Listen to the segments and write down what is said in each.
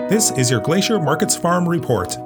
This is your Glacier Markets Farm Report.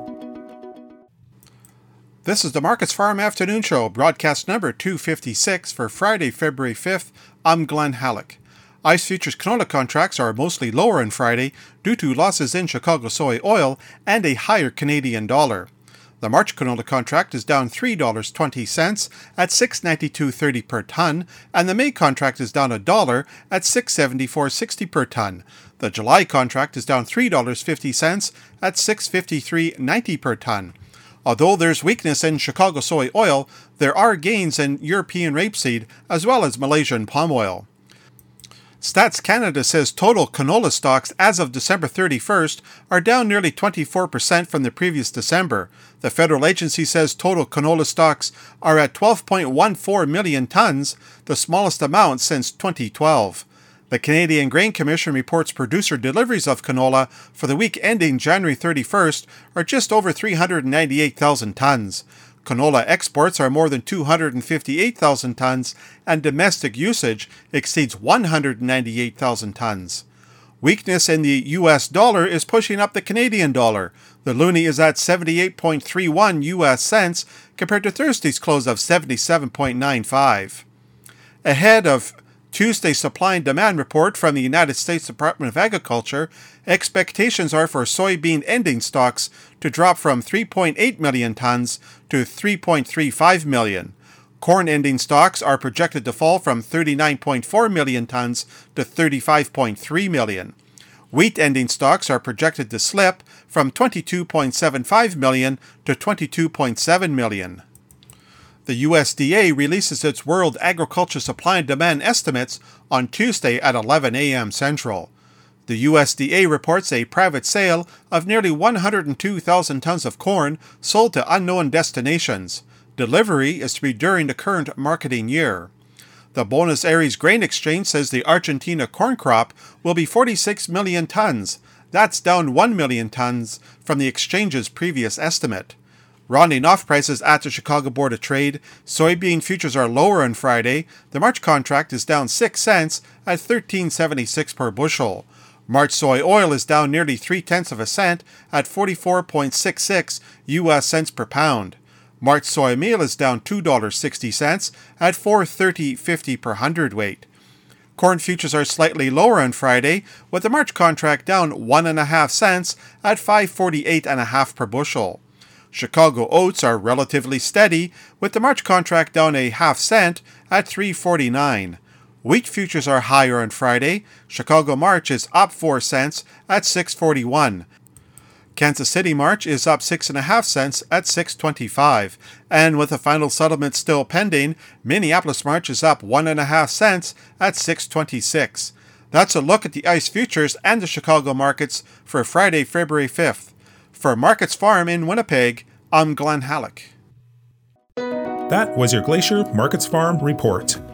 This is the Markets Farm Afternoon Show, broadcast number 256 for Friday, February 5th. I'm Glenn Halleck. ICE futures canola contracts are mostly lower on Friday due to losses in Chicago soy oil and a higher Canadian dollar. The March canola contract is down $3.20 at $6.9230 per ton, and the May contract is down $1 at $6.7460 per ton. The July contract is down $3.50 at $6.5390 per ton. Although there's weakness in Chicago soy oil, there are gains in European rapeseed as well as Malaysian palm oil. Stats Canada says total canola stocks as of December 31st are down nearly 24% from the previous December. The federal agency says total canola stocks are at 12.14 million tons, the smallest amount since 2012. The Canadian Grain Commission reports producer deliveries of canola for the week ending January 31st are just over 398,000 tons. Canola exports are more than 258,000 tons, and domestic usage exceeds 198,000 tons. Weakness in the US dollar is pushing up the Canadian dollar. The loonie is at 78.31 US cents compared to Thursday's close of 77.95. Ahead of Tuesday's supply and demand report from the United States Department of Agriculture, expectations are for soybean ending stocks to drop from 3.8 million tons to 3.35 million. Corn ending stocks are projected to fall from 39.4 million tons to 35.3 million. Wheat ending stocks are projected to slip from 22.75 million to 22.7 million. The USDA releases its World Agriculture Supply and Demand estimates on Tuesday at 11 a.m. Central. The USDA reports a private sale of nearly 102,000 tons of corn sold to unknown destinations. Delivery is to be during the current marketing year. The Buenos Aires Grain Exchange says the Argentina corn crop will be 46 million tons. That's down 1 million tons from the exchange's previous estimate. Rounding off prices at the Chicago Board of Trade, soybean futures are lower on Friday. The March contract is down 6 cents at $13.76 per bushel. March soy oil is down nearly 0.3 cents at 44.66 US cents per pound. March soy meal is down $2.60 at $4.3050 per hundredweight. Corn futures are slightly lower on Friday, with the March contract down 1.5 cents at $5.48.5 per bushel. Chicago oats are relatively steady, with the March contract down 0.5 cent at $3.49. Wheat futures are higher on Friday. Chicago March is up 4 cents at $6.41. Kansas City March is up 6.5 cents at $6.25. And with the final settlement still pending, Minneapolis March is up 1.5 cents at $6.26. That's a look at the ICE futures and the Chicago markets for Friday, February 5th. For Markets Farm in Winnipeg, I'm Glenn Halleck. That was your Glacier Markets Farm Report.